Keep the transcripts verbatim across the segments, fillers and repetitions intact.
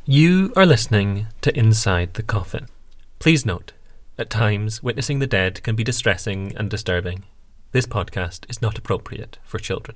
You are listening to Inside the Coffin. Please note, at times, witnessing the dead can be distressing and disturbing. This podcast is not appropriate for children.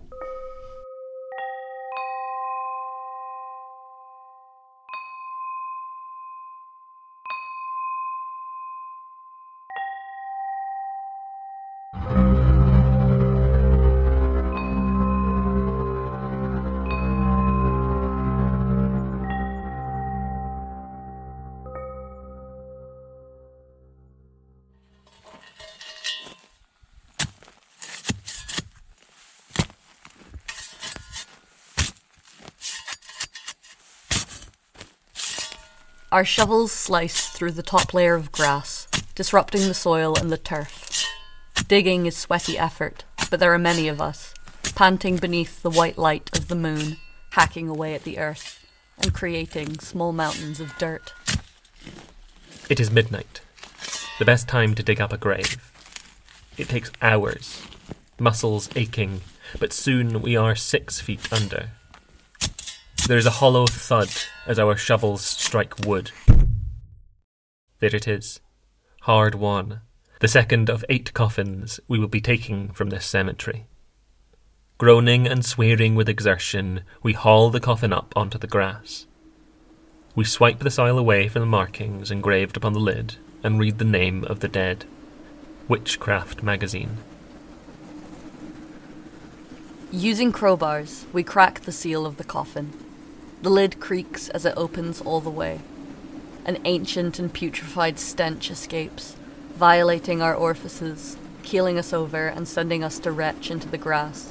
Our shovels slice through the top layer of grass, disrupting the soil and the turf. Digging is sweaty effort, but there are many of us, panting beneath the white light of the moon, hacking away at the earth, and creating small mountains of dirt. It is midnight, the best time to dig up a grave. It takes hours, muscles aching, but soon we are six feet under. There is a hollow thud as our shovels strike wood. There it is, hard won, the second of eight coffins we will be taking from this cemetery. Groaning and swearing with exertion, we haul the coffin up onto the grass. We swipe the soil away from the markings engraved upon the lid and read the name of the dead. Witchcraft Magazine. Using crowbars, we crack the seal of the coffin. The lid creaks as it opens all the way. An ancient and putrefied stench escapes, violating our orifices, keeling us over and sending us to retch into the grass.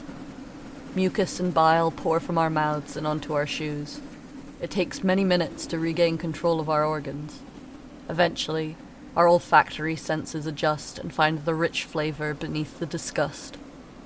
Mucus and bile pour from our mouths and onto our shoes. It takes many minutes to regain control of our organs. Eventually, our olfactory senses adjust and find the rich flavour beneath the disgust.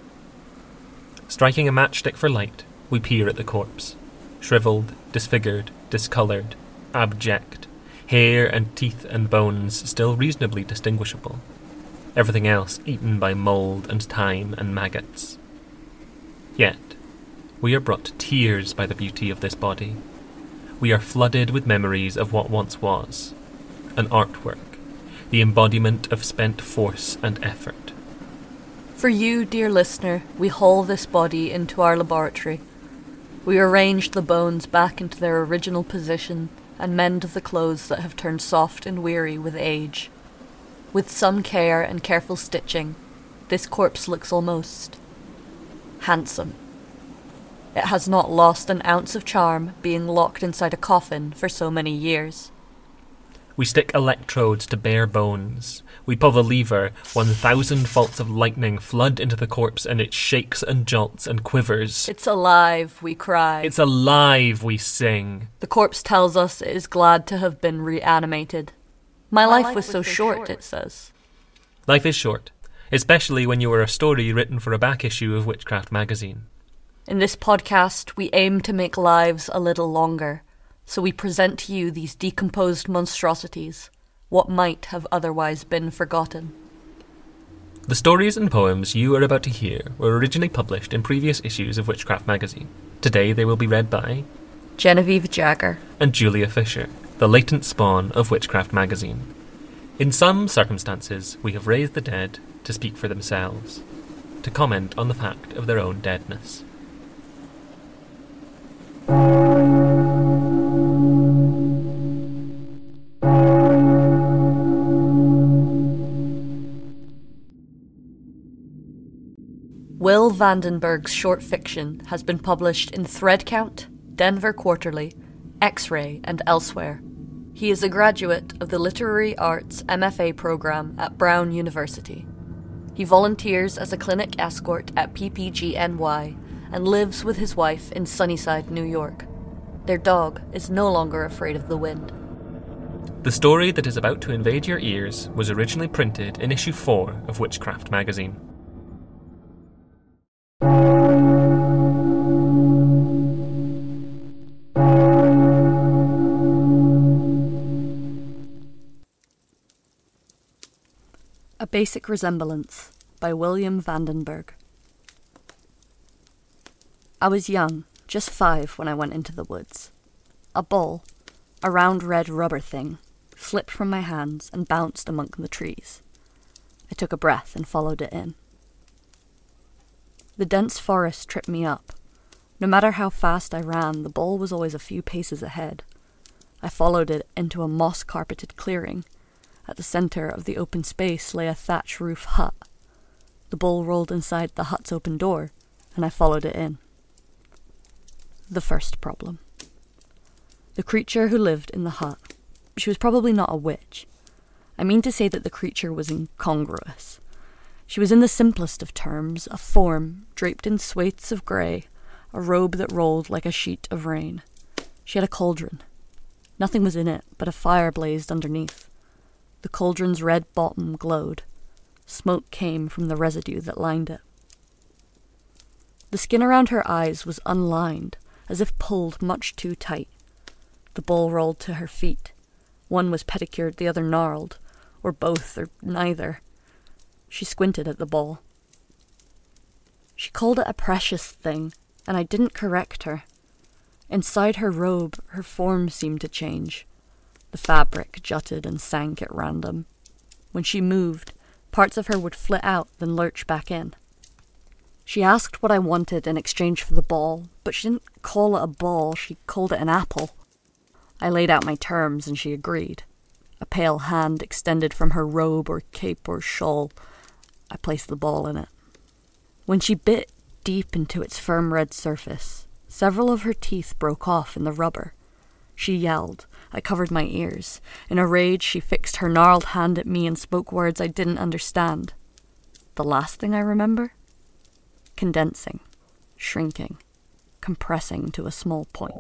Striking a matchstick for light, we peer at the corpse. Shriveled, disfigured, discoloured, abject, hair and teeth and bones still reasonably distinguishable. Everything else eaten by mould and time and maggots. Yet, we are brought to tears by the beauty of this body. We are flooded with memories of what once was. An artwork, the embodiment of spent force and effort. For you, dear listener, we haul this body into our laboratory. We arrange the bones back into their original position and mend the clothes that have turned soft and weary with age. With some care and careful stitching, this corpse looks almost handsome. It has not lost an ounce of charm being locked inside a coffin for so many years. We stick electrodes to bare bones. We pull the lever, one thousand faults of lightning flood into the corpse and it shakes and jolts and quivers. It's alive, we cry. It's alive, we sing. The corpse tells us it is glad to have been reanimated. My, My life, life was, was so short, short, it says. Life is short, especially when you are a story written for a back issue of Witchcraft Magazine. In this podcast, we aim to make lives a little longer. So we present to you these decomposed monstrosities, what might have otherwise been forgotten. The stories and poems you are about to hear were originally published in previous issues of Witchcraft Magazine. Today they will be read by Genevieve Jagger and Julia Fisher, the latent spawn of Witchcraft Magazine. In some circumstances, we have raised the dead to speak for themselves, to comment on the fact of their own deadness. Will Vandenberg's short fiction has been published in Threadcount, Denver Quarterly, X-Ray, and elsewhere. He is a graduate of the Literary Arts M F A program at Brown University. He volunteers as a clinic escort at P P G N Y and lives with his wife in Sunnyside, New York. Their dog is no longer afraid of the wind. The story that is about to invade your ears was originally printed in issue four of Witchcraft Magazine. A Basic Resemblance by William Vandenberg. I was young, just five when I went into the woods. A bull, A round red rubber thing slipped from my hands and bounced among the trees. I took a breath and followed it in. The dense forest tripped me up. No matter how fast I ran, the ball was always a few paces ahead. I followed it into a moss-carpeted clearing. At the centre of the open space lay a thatch roof hut. The ball rolled inside the hut's open door, and I followed it in. The first problem. The creature who lived in the hut. She was probably not a witch. I mean to say that the creature was incongruous. She was in the simplest of terms, a form draped in swathes of grey, a robe that rolled like a sheet of rain. She had a cauldron. Nothing was in it, but a fire blazed underneath. The cauldron's red bottom glowed. Smoke came from the residue that lined it. The skin around her eyes was unlined, as if pulled much too tight. The ball rolled to her feet. One was pedicured, the other gnarled, or both, or neither. She squinted at the ball. She called it a precious thing, and I didn't correct her. Inside her robe, her form seemed to change. The fabric jutted and sank at random. When she moved, parts of her would flit out, then lurch back in. She asked what I wanted in exchange for the ball, but she didn't call it a ball, she called it an apple. I laid out my terms, and she agreed. A pale hand extended from her robe or cape or shawl. I placed the ball in it. When she bit deep into its firm red surface, several of her teeth broke off in the rubber. She yelled. I covered my ears. In a rage, she fixed her gnarled hand at me and spoke words I didn't understand. The last thing I remember? Condensing, shrinking, compressing to a small point.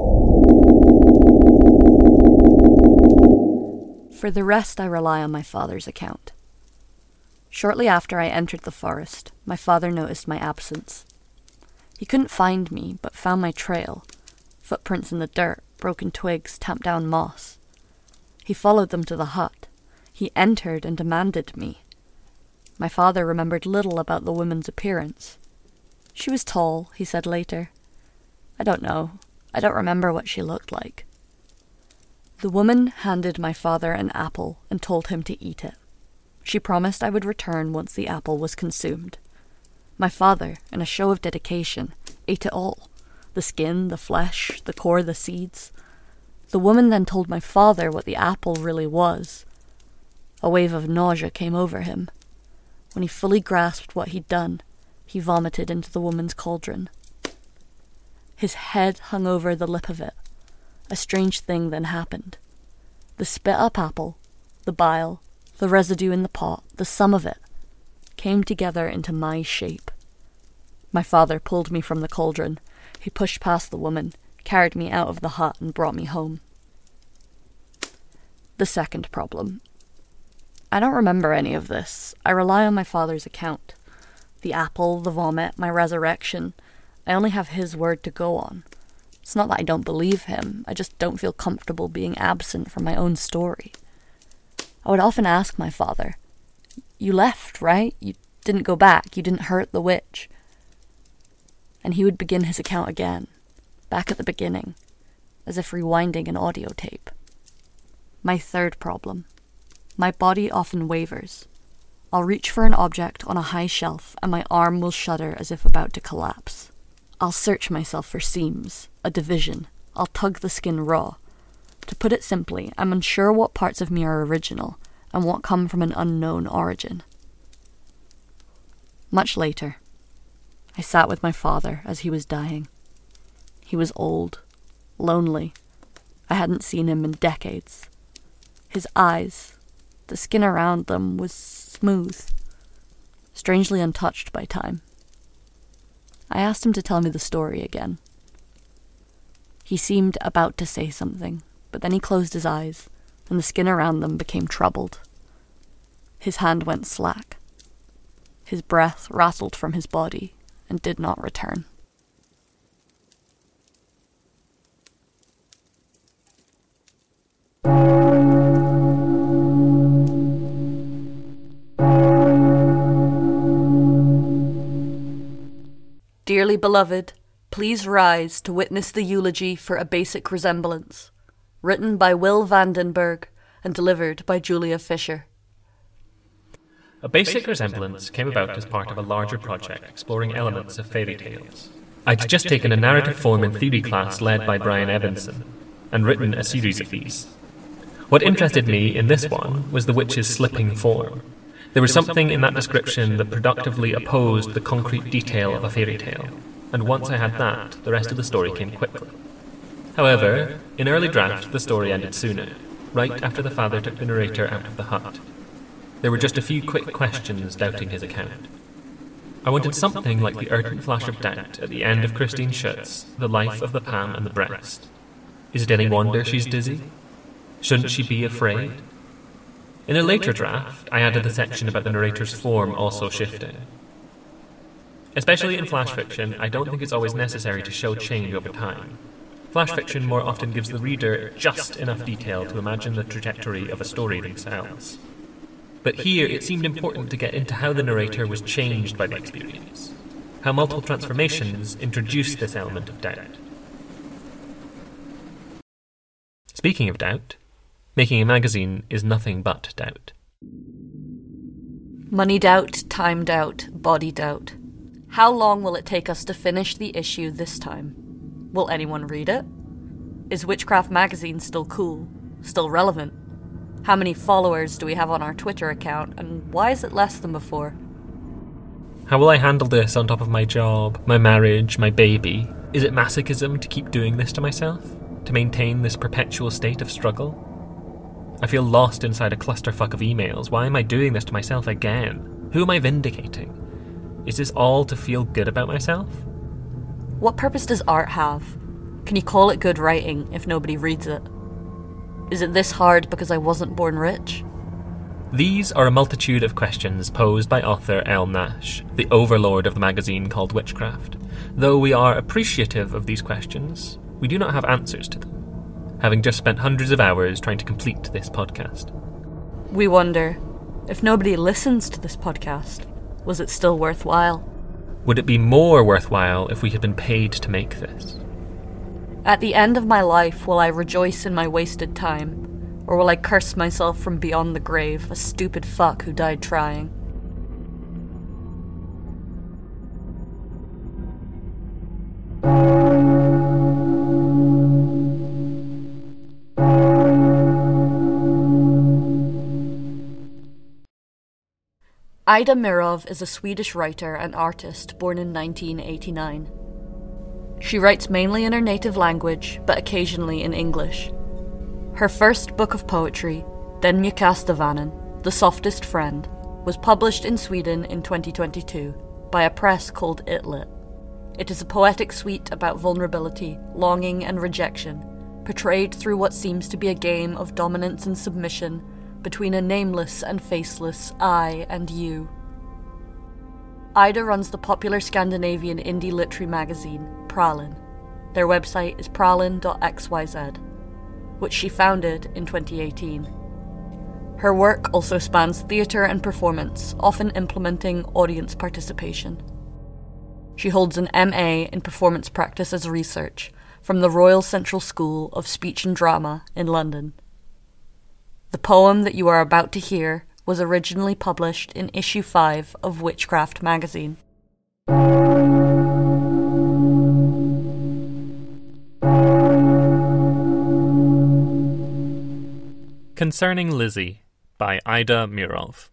For the rest, I rely on my father's account. Shortly after I entered the forest, my father noticed my absence. He couldn't find me, but found my trail, footprints in the dirt, broken twigs, tamped down moss. He followed them to the hut. He entered and demanded me. My father remembered little about the woman's appearance. She was tall, he said later. I don't know. I don't remember what she looked like. The woman handed my father an apple and told him to eat it. She promised I would return once the apple was consumed. My father, in a show of dedication, ate it all. The skin, the flesh, the core, the seeds. The woman then told my father what the apple really was. A wave of nausea came over him. When he fully grasped what he'd done, he vomited into the woman's cauldron. His head hung over the lip of it. A strange thing then happened. The spit-up apple, the bile, the residue in the pot, the sum of it, came together into my shape. My father pulled me from the cauldron. He pushed past the woman, carried me out of the hut, and brought me home. The second problem. I don't remember any of this. I rely on my father's account. The apple, the vomit, my resurrection. I only have his word to go on. It's not that I don't believe him. I just don't feel comfortable being absent from my own story. I would often ask my father, "You left, right? You didn't go back. You didn't hurt the witch." And he would begin his account again, back at the beginning, as if rewinding an audio tape. My third problem. My body often wavers. I'll reach for an object on a high shelf and my arm will shudder as if about to collapse. I'll search myself for seams, a division. I'll tug the skin raw. To put it simply, I'm unsure what parts of me are original and what come from an unknown origin. Much later, I sat with my father as he was dying. He was old, lonely. I hadn't seen him in decades. His eyes, the skin around them, was smooth, strangely untouched by time. I asked him to tell me the story again. He seemed about to say something, but then he closed his eyes, and the skin around them became troubled. His hand went slack. His breath rattled from his body and did not return. Dearly beloved, please rise to witness the eulogy for a basic resemblance. written by Will Vandenberg and delivered by Julia Fisher. A basic resemblance came about as part of a larger project exploring elements of fairy tales. I'd just taken a narrative form and theory class led by Brian Evanson, and written a series of these. What interested me in this one was the witch's slipping form. There was something in that description that productively opposed the concrete detail of a fairy tale, and once I had that, the rest of the story came quickly. However, in early draft, the story ended sooner, right after the father took the narrator out of the hut. There were just a few quick questions doubting his account. I wanted something like the urgent flash of doubt at the end of Christine Schutz's The Life of the Palm and the Breast. Is it any wonder she's dizzy? Shouldn't she be afraid? In a later draft, I added a section about the narrator's form also shifting. Especially in flash fiction, I don't think it's always necessary to show change over time. Flash fiction more often gives the reader just enough detail to imagine the trajectory of a story themselves. But here, it seemed important to get into how the narrator was changed by the experience, how multiple transformations introduced this element of doubt. Speaking of doubt, making a magazine is nothing but doubt. Money doubt, time doubt, body doubt. How long will it take us to finish the issue this time? Will anyone read it? Is Witchcraft Magazine still cool? Still relevant? How many followers do we have on our Twitter account, and why is it less than before? How will I handle this on top of my job, my marriage, my baby? Is it masochism to keep doing this to myself? To maintain this perpetual state of struggle? I feel lost inside a clusterfuck of emails. Why am I doing this to myself again? Who am I vindicating? Is this all to feel good about myself? What purpose does art have? Can you call it good writing if nobody reads it? Is it this hard because I wasn't born rich? These are a multitude of questions posed by author Elle Nash, the overlord of the magazine called Witchcraft. Though we are appreciative of these questions, we do not have answers to them, having just spent hundreds of hours trying to complete this podcast. We wonder, if nobody listens to this podcast, was it still worthwhile? Would it be more worthwhile if we had been paid to make this? At the end of my life, will I rejoice in my wasted time? Or will I curse myself from beyond the grave, a stupid fuck who died trying? Ida Mirov is a Swedish writer and artist born in nineteen eighty-nine. She writes mainly in her native language, but occasionally in English. Her first book of poetry, Den mjukaste vännen, The Softest Friend, was published in Sweden in twenty twenty-two by a press called Itlit. It is a poetic suite about vulnerability, longing and rejection, portrayed through what seems to be a game of dominance and submission between a nameless and faceless I and you. Ida runs the popular Scandinavian indie literary magazine, Pralin. Their website is pralin dot x y z, which she founded in twenty eighteen. Her work also spans theatre and performance, often implementing audience participation. She holds an M A in Performance Practice as Research from the Royal Central School of Speech and Drama in London. The poem that you are about to hear was originally published in issue five of Witchcraft Magazine. Concerning Lizzie by Ida Mirov.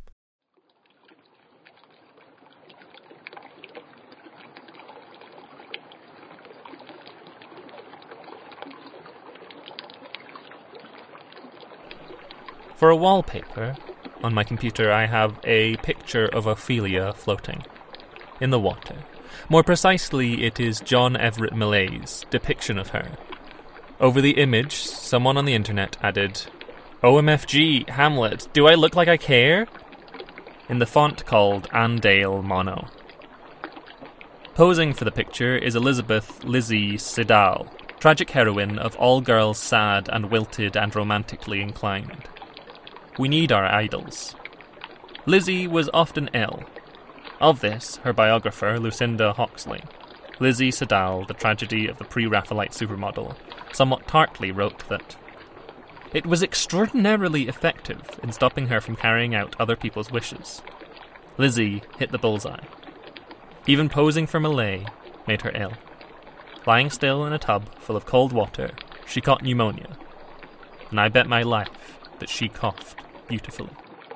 For a wallpaper, on my computer I have a picture of Ophelia floating in the water. More precisely, it is John Everett Millet's depiction of her. Over the image, someone on the internet added, O M F G, Hamlet, do I look like I care? In the font called Andale Mono. Posing for the picture is Elizabeth Lizzie Siddal, tragic heroine of All Girls Sad and Wilted and Romantically Inclined. We need our idols. Lizzie was often ill. Of this, her biographer, Lucinda Hawksley, Lizzie Sedal, The Tragedy of the Pre-Raphaelite Supermodel, somewhat tartly wrote that it was extraordinarily effective in stopping her from carrying out other people's wishes. Lizzie hit the bullseye. Even posing for Malay made her ill. Lying still in a tub full of cold water, she caught pneumonia. And I bet my life that she coughed beautifully.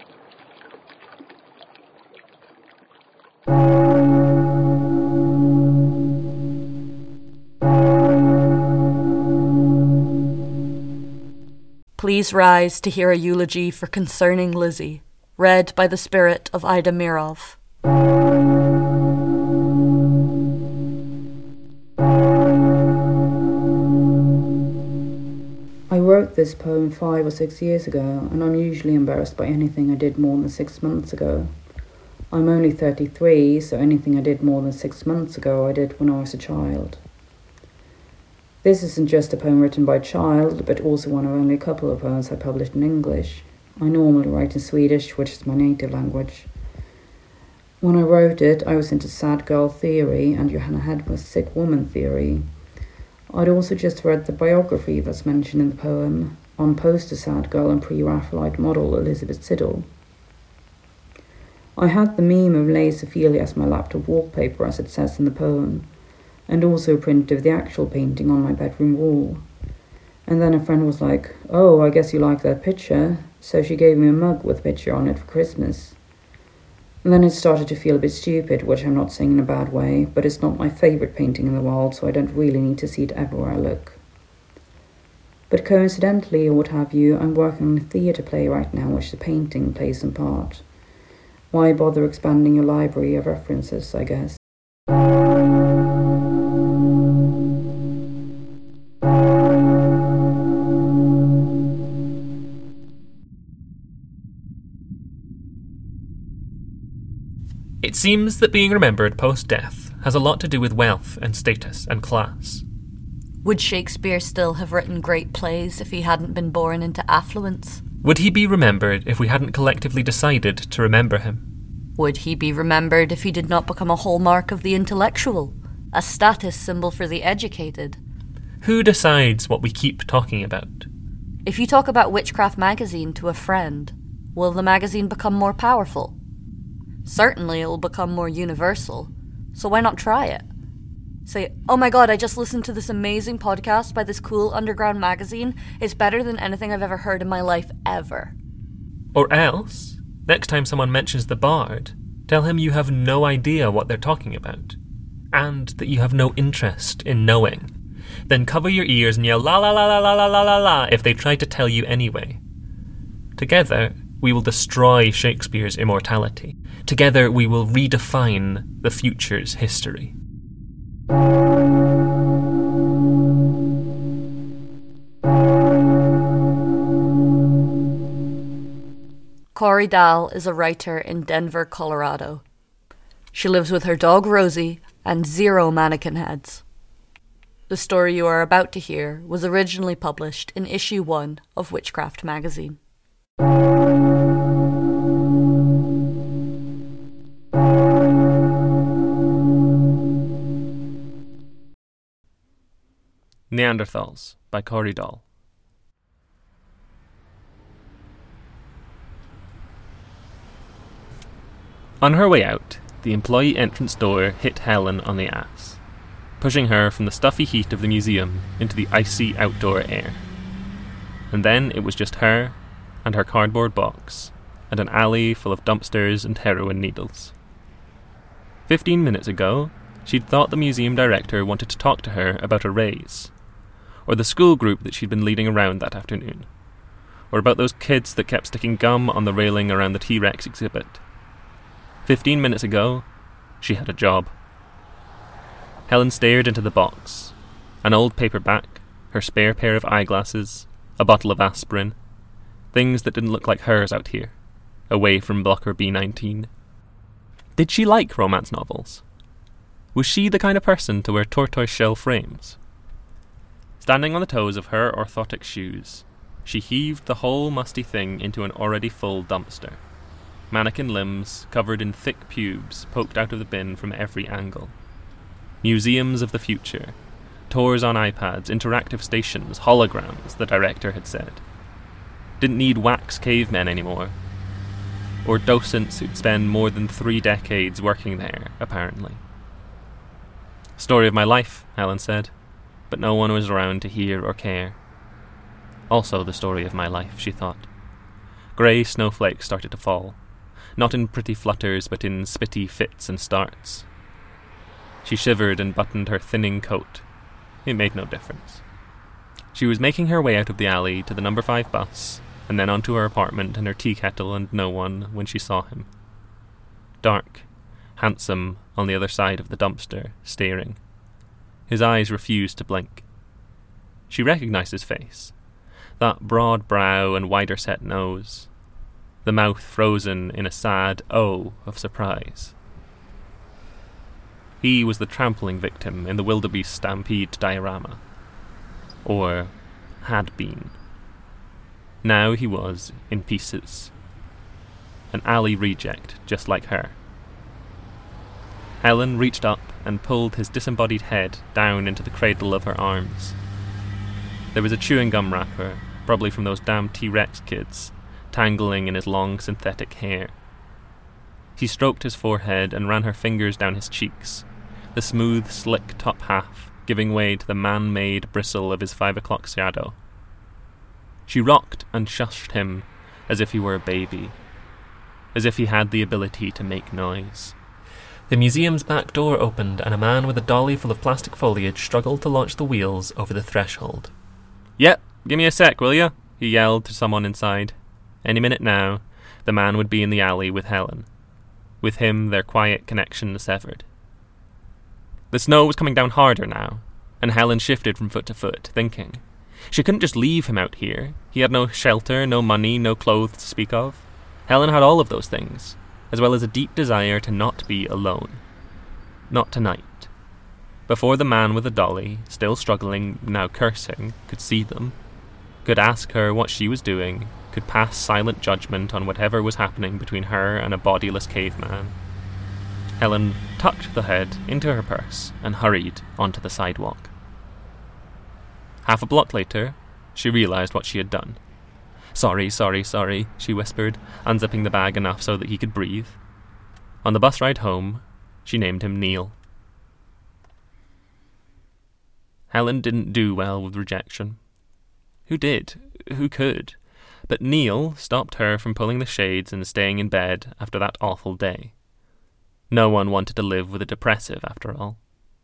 Please rise to hear a eulogy for Concerning Lizzie, read by the spirit of Ida Mirov. I wrote this poem five or six years ago, and I'm usually embarrassed by anything I did more than six months ago. I'm only thirty-three, so anything I did more than six months ago I did when I was a child. This isn't just a poem written by a child, but also one of only a couple of poems I published in English. I normally write in Swedish, which is my native language. When I wrote it, I was into sad girl theory and Johanna Hedberg's sick woman theory. I'd also just read the biography that's mentioned in the poem on poster sad girl and pre-Raphaelite model Elizabeth Siddal. I had the meme of Lace Ophelia as my laptop wallpaper, as it says in the poem, and also a print of the actual painting on my bedroom wall. And then a friend was like, "Oh, I guess you like that picture," so she gave me a mug with a picture on it for Christmas. And then it started to feel a bit stupid, which I'm not saying in a bad way, but it's not my favourite painting in the world, so I don't really need to see it everywhere I look. But coincidentally, or what have you, I'm working on a theatre play right now, which the painting plays some part. Why bother expanding your library of references, I guess? It seems that being remembered post-death has a lot to do with wealth and status and class. Would Shakespeare still have written great plays if he hadn't been born into affluence? Would he be remembered if we hadn't collectively decided to remember him? Would he be remembered if he did not become a hallmark of the intellectual, a status symbol for the educated? Who decides what we keep talking about? If you talk about Witchcraft magazine to a friend, will the magazine become more powerful? Certainly it will become more universal, so why not try it? Say, "Oh my god, I just listened to this amazing podcast by this cool underground magazine. It's better than anything I've ever heard in my life, ever." Or else, next time someone mentions the Bard, tell him you have no idea what they're talking about, and that you have no interest in knowing. Then cover your ears and yell la la la la la la la la la if they try to tell you anyway. Together, we will destroy Shakespeare's immortality. Together, we will redefine the future's history. Corey Dahl is a writer in Denver, Colorado. She lives with her dog Rosie and zero mannequin heads. The story you are about to hear was originally published in issue one of Witchcraft magazine. Neanderthals by Corey Dahl. On her way out, the employee entrance door hit Helen on the ass, pushing her from the stuffy heat of the museum into the icy outdoor air. And then it was just her and her cardboard box and an alley full of dumpsters and heroin needles. Fifteen minutes ago, she'd thought the museum director wanted to talk to her about a raise, or the school group that she'd been leading around that afternoon, or about those kids that kept sticking gum on the railing around the T-Rex exhibit. Fifteen minutes ago, she had a job. Helen stared into the box. An old paperback, her spare pair of eyeglasses, a bottle of aspirin, things that didn't look like hers out here, away from Blocker B nineteen. Did she like romance novels? Was she the kind of person to wear tortoise-shell frames? Standing on the toes of her orthotic shoes, she heaved the whole musty thing into an already full dumpster. Mannequin limbs, covered in thick pubes, poked out of the bin from every angle. Museums of the future. Tours on iPads, interactive stations, holograms, the director had said. Didn't need wax cavemen anymore. Or docents who'd spend more than three decades working there, apparently. Story of my life, Helen said, but no one was around to hear or care. Also the story of my life, she thought. Grey snowflakes started to fall, not in pretty flutters but in spitty fits and starts. She shivered and buttoned her thinning coat. It made no difference. She was making her way out of the alley to the number five bus, and then onto her apartment and her tea kettle and no one when she saw him. Dark, handsome, on the other side of the dumpster, staring. His eyes refused to blink. She recognized his face. That broad brow and wider-set nose. The mouth frozen in a sad O of surprise. He was the trampling victim in the wildebeest stampede diorama. Or had been. Now he was in pieces. An alley reject, just like her. Helen reached up and pulled his disembodied head down into the cradle of her arms. There was a chewing gum wrapper, probably from those damn T-Rex kids, tangling in his long synthetic hair. She stroked his forehead and ran her fingers down his cheeks, the smooth, slick top half giving way to the man-made bristle of his five o'clock shadow. She rocked and shushed him as if he were a baby, as if he had the ability to make noise. The museum's back door opened and a man with a dolly full of plastic foliage struggled to launch the wheels over the threshold. "Yep, give me a sec, will ya?" he yelled to someone inside. Any minute now, the man would be in the alley with Helen. With him, their quiet connection severed. The snow was coming down harder now, and Helen shifted from foot to foot, thinking. She couldn't just leave him out here. He had no shelter, no money, no clothes to speak of. Helen had all of those things, as well as a deep desire to not be alone. Not tonight. Before the man with the dolly, still struggling, now cursing, could see them, could ask her what she was doing, could pass silent judgment on whatever was happening between her and a bodiless caveman. Helen tucked the head into her purse and hurried onto the sidewalk. Half a block later, she realized what she had done. "Sorry, sorry, sorry," she whispered, unzipping the bag enough so that he could breathe. On the bus ride home, she named him Neil. Helen didn't do well with rejection. Who did? Who could? But Neil stopped her from pulling the shades and staying in bed after that awful day. No one wanted to live with a depressive, after all.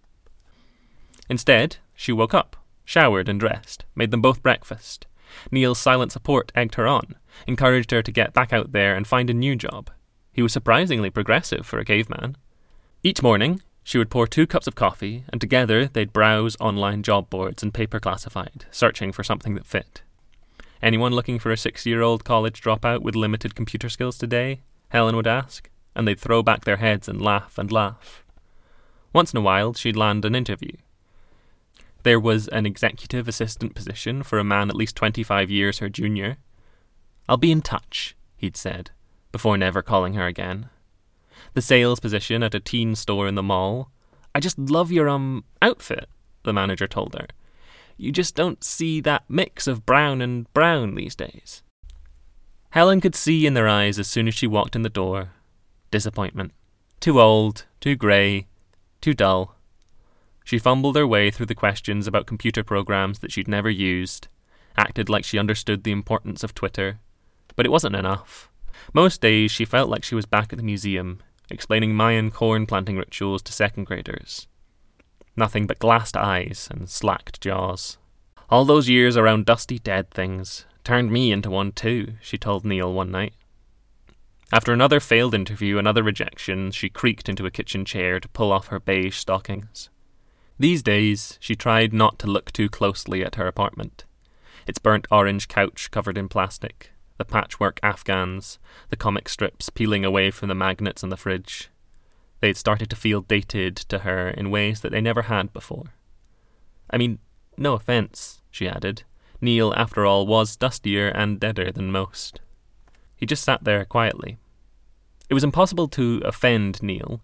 Instead, she woke up, showered and dressed, made them both breakfast. Neil's silent support egged her on, encouraged her to get back out there and find a new job. He was surprisingly progressive for a caveman. Each morning, she would pour two cups of coffee, and together they'd browse online job boards and paper classified, searching for something that fit. Anyone looking for a six-year-old college dropout with limited computer skills today? Helen would ask, and they'd throw back their heads and laugh and laugh. Once in a while, she'd land an interview. There was an executive assistant position for a man at least twenty-five years her junior. "I'll be in touch," he'd said, before never calling her again. The sales position at a teen store in the mall. "I just love your, um, outfit," the manager told her. "You just don't see that mix of brown and brown these days." Helen could see in their eyes as soon as she walked in the door. Disappointment. Too old, too grey, too dull. She fumbled her way through the questions about computer programs that she'd never used, acted like she understood the importance of Twitter, but it wasn't enough. Most days she felt like she was back at the museum, explaining Mayan corn planting rituals to second graders. Nothing but glassed eyes and slacked jaws. "All those years around dusty dead things turned me into one too," she told Neil one night. After another failed interview, another rejection, she creaked into a kitchen chair to pull off her beige stockings. These days, she tried not to look too closely at her apartment. Its burnt orange couch covered in plastic, the patchwork Afghans, the comic strips peeling away from the magnets on the fridge. They'd started to feel dated to her in ways that they never had before. I mean, no offence, she added. Neil, after all, was dustier and deader than most. He just sat there quietly. It was impossible to offend Neil.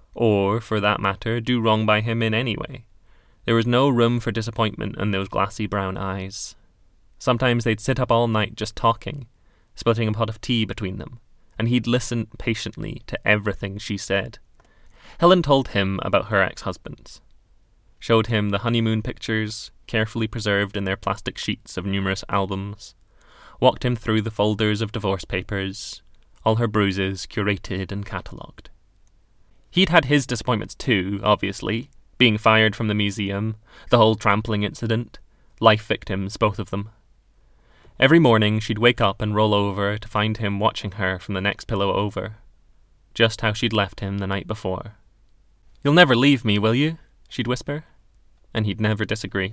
or, for that matter, do wrong by him in any way. There was no room for disappointment in those glassy brown eyes. Sometimes they'd sit up all night just talking, splitting a pot of tea between them, and he'd listen patiently to everything she said. Helen told him about her ex-husbands, showed him the honeymoon pictures, carefully preserved in their plastic sheets of numerous albums, walked him through the folders of divorce papers, all her bruises curated and catalogued. He'd had his disappointments too, obviously, being fired from the museum, the whole trampling incident, life victims, both of them. Every morning she'd wake up and roll over to find him watching her from the next pillow over, just how she'd left him the night before. "You'll never leave me, will you?" she'd whisper, and he'd never disagree.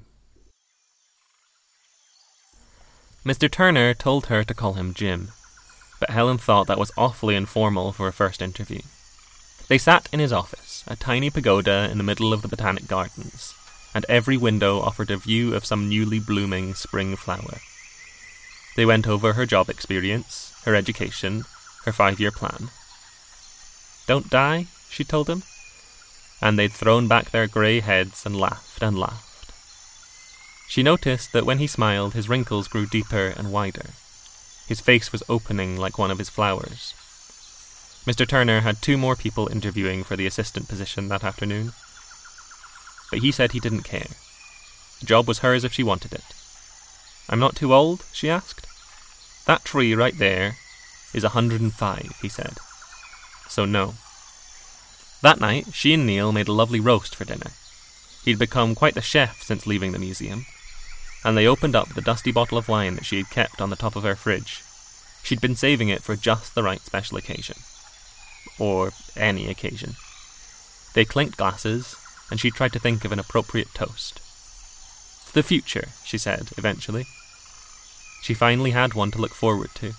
Mister Turner told her to call him Jim, but Helen thought that was awfully informal for a first interview. They sat in his office, a tiny pagoda in the middle of the Botanic Gardens, and every window offered a view of some newly blooming spring flower. They went over her job experience, her education, her five-year plan. "Don't die," she told him, and they'd thrown back their grey heads and laughed and laughed. She noticed that when he smiled, his wrinkles grew deeper and wider. His face was opening like one of his flowers. Mister Turner had two more people interviewing for the assistant position that afternoon, but he said he didn't care. The job was hers if she wanted it. "I'm not too old?" she asked. "That tree right there is a hundred and five," he said. So no. That night, she and Neil made a lovely roast for dinner. He'd become quite the chef since leaving the museum, and they opened up the dusty bottle of wine that she had kept on the top of her fridge. She'd been saving it for just the right special occasion. Or any occasion. They clinked glasses, and she tried to think of an appropriate toast. "To the future," she said, eventually. She finally had one to look forward to.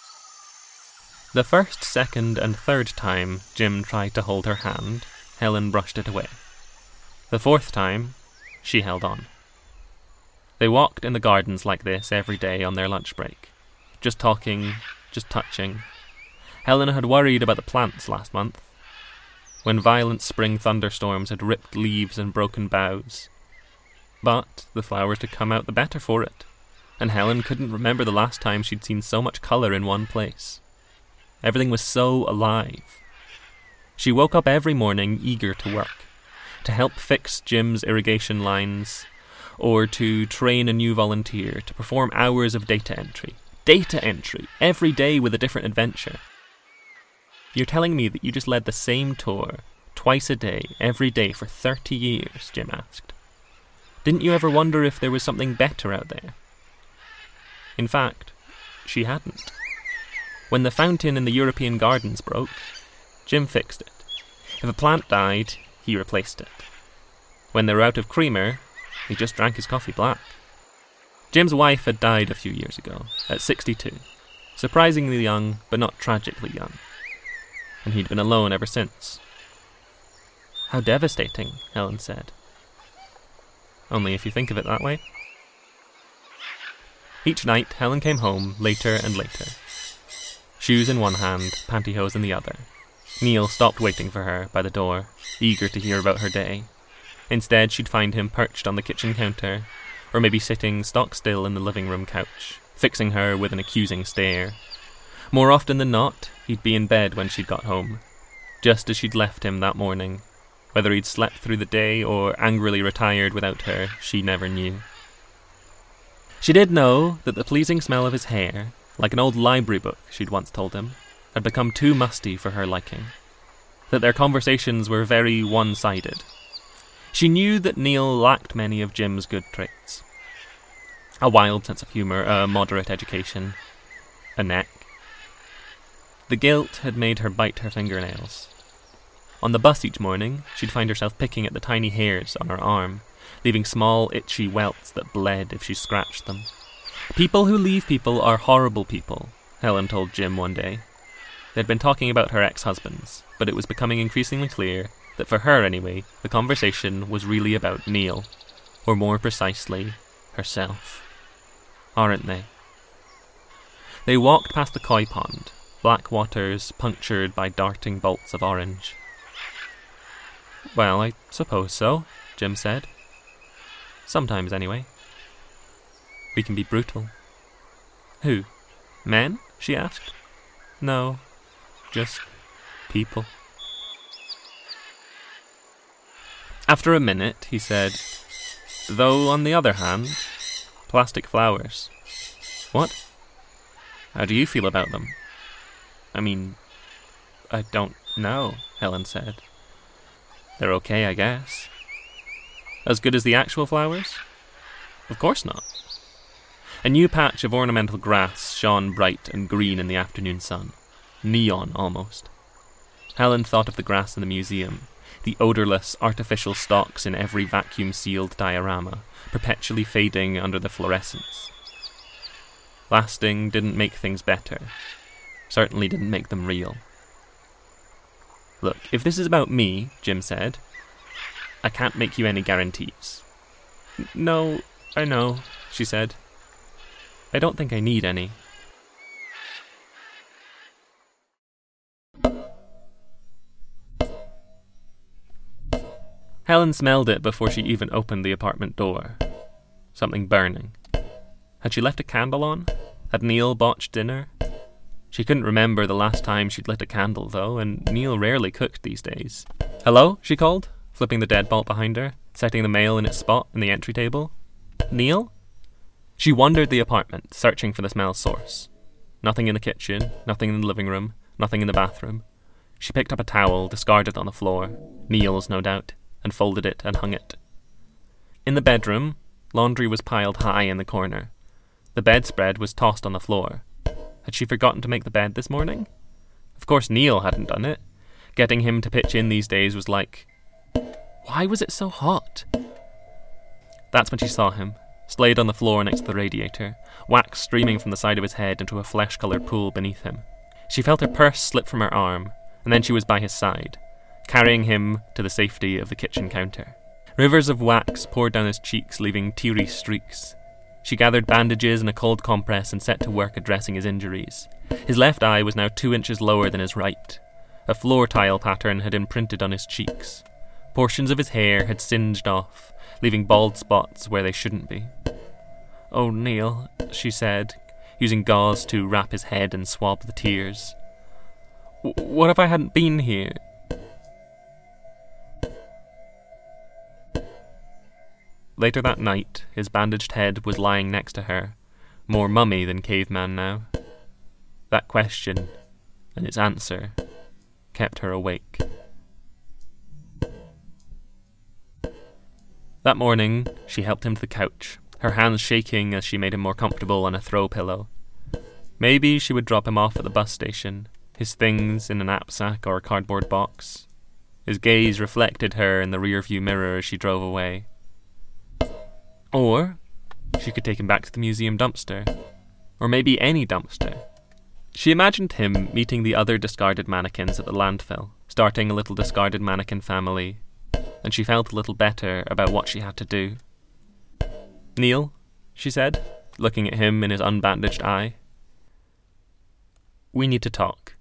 The first, second, and third time Jim tried to hold her hand, Helen brushed it away. The fourth time, she held on. They walked in the gardens like this every day on their lunch break. Just talking, just touching. Helen had worried about the plants last month, when violent spring thunderstorms had ripped leaves and broken boughs. But the flowers had come out the better for it, and Helen couldn't remember the last time she'd seen so much colour in one place. Everything was so alive. She woke up every morning eager to work, to help fix Jim's irrigation lines, or to train a new volunteer to perform hours of data entry. Data entry! Every day with a different adventure. "You're telling me that you just led the same tour, twice a day, every day for thirty years, Jim asked. "Didn't you ever wonder if there was something better out there?" In fact, she hadn't. When the fountain in the European gardens broke, Jim fixed it. If a plant died, he replaced it. When they were out of creamer, he just drank his coffee black. Jim's wife had died a few years ago, at sixty-two, surprisingly young, but not tragically young. And he'd been alone ever since. "How devastating," Helen said. Only if you think of it that way. Each night, Helen came home later and later. Shoes in one hand, pantyhose in the other. Neil stopped waiting for her by the door, eager to hear about her day. Instead, she'd find him perched on the kitchen counter, or maybe sitting stock still in the living room couch, fixing her with an accusing stare. More often than not, he'd be in bed when she'd got home, just as she'd left him that morning. Whether he'd slept through the day or angrily retired without her, she never knew. She did know that the pleasing smell of his hair, like an old library book she'd once told him, had become too musty for her liking. That their conversations were very one-sided. She knew that Neil lacked many of Jim's good traits. A wild sense of humour, a moderate education, a neck. The guilt had made her bite her fingernails. On the bus each morning, she'd find herself picking at the tiny hairs on her arm, leaving small itchy welts that bled if she scratched them. People who leave people are horrible people, Helen told Jim one day. They'd been talking about her ex-husbands, but it was becoming increasingly clear that for her anyway, the conversation was really about Neil, or more precisely, herself. Aren't they? They walked past the koi pond, black waters punctured by darting bolts of orange. Well, I suppose so, Jim said. Sometimes, anyway. We can be brutal. Who? Men? She asked. No, just people. After a minute, he said, though on the other hand, plastic flowers. What? How do you feel about them? I mean, I don't know, Helen said. They're okay, I guess. As good as the actual flowers? Of course not. A new patch of ornamental grass shone bright and green in the afternoon sun. Neon, almost. Helen thought of the grass in the museum, the odourless, artificial stalks in every vacuum-sealed diorama, perpetually fading under the fluorescence. Lasting didn't make things better. Certainly didn't make them real. Look, if this is about me, Jim said, I can't make you any guarantees. No, I know, she said. I don't think I need any. Helen smelled it before she even opened the apartment door. Something burning. Had she left a candle on? Had Neil botched dinner? She couldn't remember the last time she'd lit a candle, though, and Neil rarely cooked these days. Hello? She called, flipping the deadbolt behind her, setting the mail in its spot in the entry table. Neil? She wandered the apartment, searching for the smell's source. Nothing in the kitchen, nothing in the living room, nothing in the bathroom. She picked up a towel, discarded on the floor, Neil's no doubt, and folded it and hung it. In the bedroom, laundry was piled high in the corner. The bedspread was tossed on the floor. Had she forgotten to make the bed this morning? Of course Neil hadn't done it. Getting him to pitch in these days was like... Why was it so hot? That's when she saw him, splayed on the floor next to the radiator, wax streaming from the side of his head into a flesh-coloured pool beneath him. She felt her purse slip from her arm, and then she was by his side, carrying him to the safety of the kitchen counter. Rivers of wax poured down his cheeks, leaving teary streaks. She gathered bandages and a cold compress and set to work addressing his injuries. His left eye was now two inches lower than his right. A floor tile pattern had imprinted on his cheeks. Portions of his hair had singed off, leaving bald spots where they shouldn't be. Oh, Neil, she said, using gauze to wrap his head and swab the tears. What if I hadn't been here? Later that night, his bandaged head was lying next to her, more mummy than caveman now. That question, and its answer, kept her awake. That morning, she helped him to the couch, her hands shaking as she made him more comfortable on a throw pillow. Maybe she would drop him off at the bus station, his things in a knapsack or a cardboard box. His gaze reflected her in the rearview mirror as she drove away. Or she could take him back to the museum dumpster. Or maybe any dumpster. She imagined him meeting the other discarded mannequins at the landfill, starting a little discarded mannequin family, and she felt a little better about what she had to do. Neil, she said, looking at him in his unbandaged eye. We need to talk.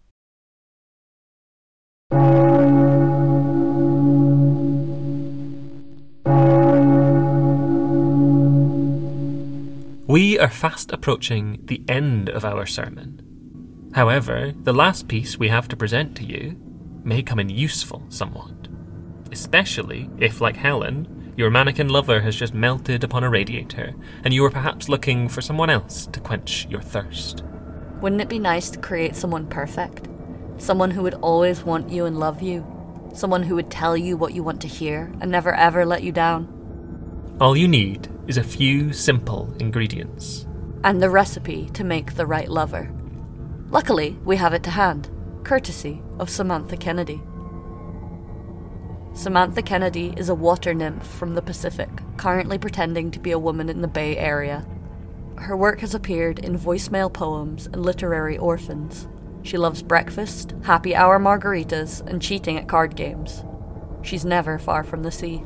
We are fast approaching the end of our sermon. However, the last piece we have to present to you may come in useful somewhat. Especially if, like Helen, your mannequin lover has just melted upon a radiator, and you are perhaps looking for someone else to quench your thirst. Wouldn't it be nice to create someone perfect? Someone who would always want you and love you? Someone who would tell you what you want to hear and never ever let you down? All you need is a few simple ingredients. And the recipe to make the right lover. Luckily, we have it to hand, courtesy of Samantha Kennedy. Samantha Kennedy is a water nymph from the Pacific, currently pretending to be a woman in the Bay Area. Her work has appeared in voicemail poems and literary orphans. She loves breakfast, happy hour margaritas, and cheating at card games. She's never far from the sea.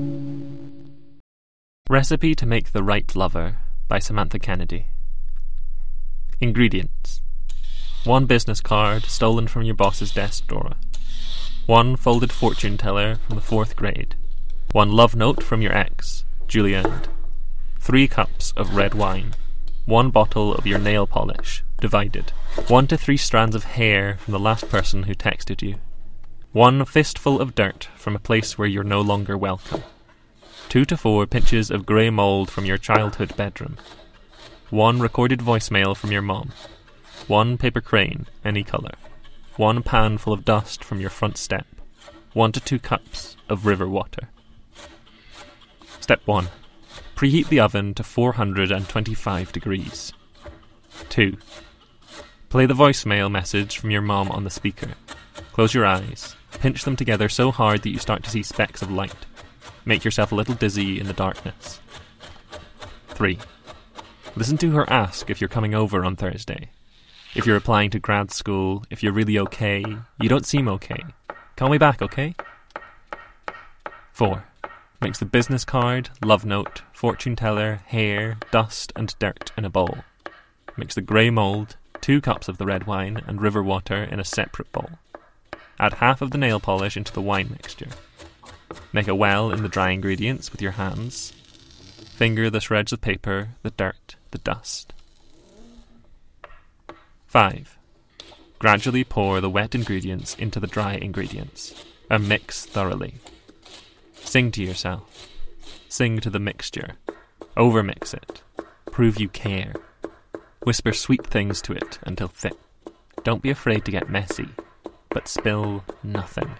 Recipe to Make the Right Lover by Samantha Kennedy. Ingredients. One business card stolen from your boss's desk drawer. One folded fortune teller from the fourth grade. One love note from your ex, Juliet. Three cups of red wine. One bottle of your nail polish, divided. One to three strands of hair from the last person who texted you. One fistful of dirt from a place where you're no longer welcome. Two to four pinches of grey mould from your childhood bedroom. One recorded voicemail from your mom. One paper crane, any colour. One pan full of dust from your front step. One to two cups of river water. Step one. Preheat the oven to four hundred twenty-five degrees. two. Play the voicemail message from your mom on the speaker. Close your eyes. Pinch them together so hard that you start to see specks of light. Make yourself a little dizzy in the darkness. three. Listen to her ask if you're coming over on Thursday. If you're applying to grad school, if you're really okay, you don't seem okay. Call me back, okay? four. Mix the business card, love note, fortune teller, hair, dust and dirt in a bowl. Mix the grey mould, two cups of the red wine and river water in a separate bowl. Add half of the nail polish into the wine mixture. Make a well in the dry ingredients with your hands. Finger the shreds of paper, the dirt, the dust. five. Gradually pour the wet ingredients into the dry ingredients and mix thoroughly. Sing to yourself. Sing to the mixture. Overmix it. Prove you care. Whisper sweet things to it until thick. Don't be afraid to get messy, but spill nothing.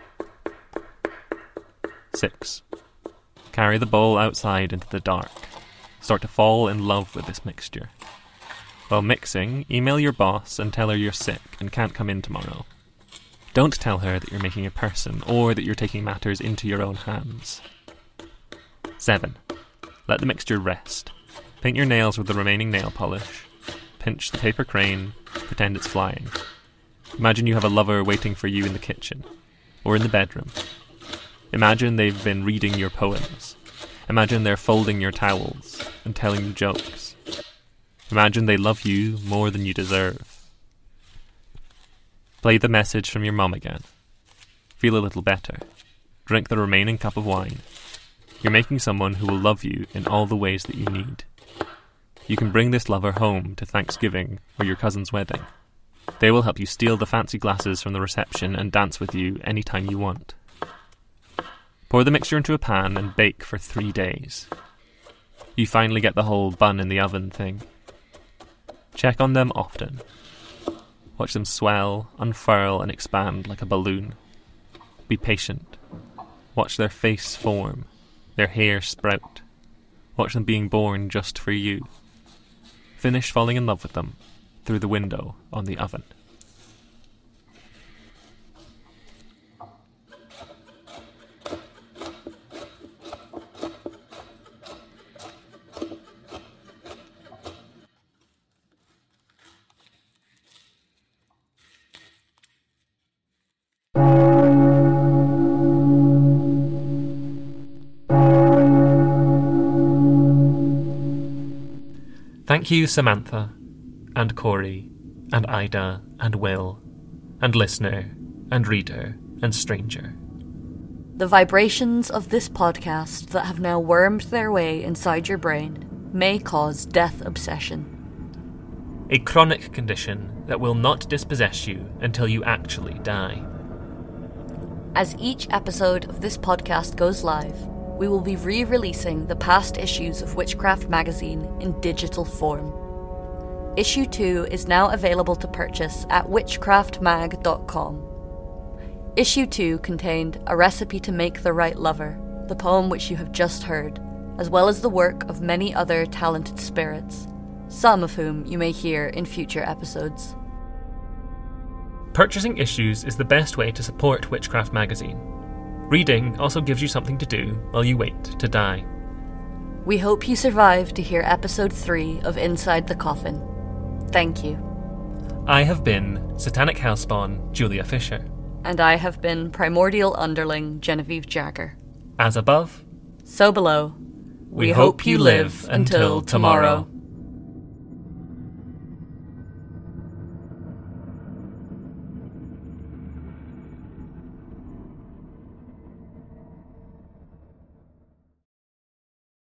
six. Carry the bowl outside into the dark. Start to fall in love with this mixture. While mixing, email your boss and tell her you're sick and can't come in tomorrow. Don't tell her that you're making a person or that you're taking matters into your own hands. seven. Let the mixture rest. Paint your nails with the remaining nail polish. Pinch the paper crane. Pretend it's flying. Imagine you have a lover waiting for you in the kitchen or in the bedroom. Imagine they've been reading your poems. Imagine they're folding your towels and telling you jokes. Imagine they love you more than you deserve. Play the message from your mom again. Feel a little better. Drink the remaining cup of wine. You're making someone who will love you in all the ways that you need. You can bring this lover home to Thanksgiving or your cousin's wedding. They will help you steal the fancy glasses from the reception and dance with you anytime you want. Pour the mixture into a pan and bake for three days. You finally get the whole bun in the oven thing. Check on them often. Watch them swell, unfurl and expand like a balloon. Be patient. Watch their face form, their hair sprout. Watch them being born just for you. Finish falling in love with them through the window on the oven. Thank you, Samantha, and Corey, and Ida, and Will, and listener, and reader, and stranger. The vibrations of this podcast that have now wormed their way inside your brain may cause death obsession. A chronic condition that will not dispossess you until you actually die. As each episode of this podcast goes live, we will be re-releasing the past issues of Witchcraft magazine in digital form. Issue two is now available to purchase at witchcraft mag dot com. Issue two contained A Recipe to Make the Right Lover, the poem which you have just heard, as well as the work of many other talented spirits, some of whom you may hear in future episodes. Purchasing issues is the best way to support Witchcraft magazine. Reading also gives you something to do while you wait to die. We hope you survive to hear episode three of Inside the Coffin. Thank you. I have been Satanic Hellspawn, Julia Fisher. And I have been Primordial Underling, Genevieve Jagger. As above, so below. we, we hope you live until tomorrow.